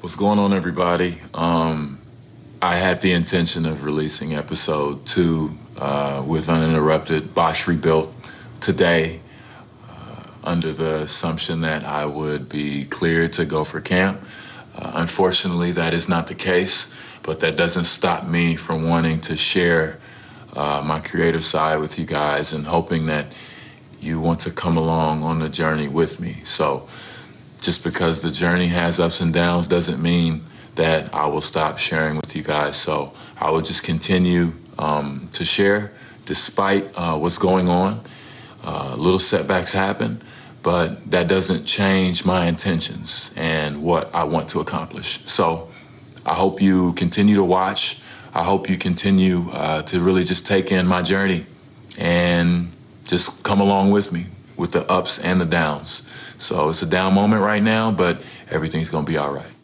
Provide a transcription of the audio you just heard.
What's going on, everybody? I had the intention of releasing episode 2 with Uninterrupted Bosch Rebuilt today under the assumption that I would be cleared to go for camp. Unfortunately, that is not the case, but that doesn't stop me from wanting to share my creative side with you guys and hoping that you want to come along on the journey with me. So just because the journey has ups and downs doesn't mean that I will stop sharing with you guys. So I will just continue to share despite what's going on. Little setbacks happen, but that doesn't change my intentions and what I want to accomplish. So I hope you continue to watch. I hope you continue to really just take in my journey and just come along with me with the ups and the downs. So it's a down moment right now, but everything's gonna be all right.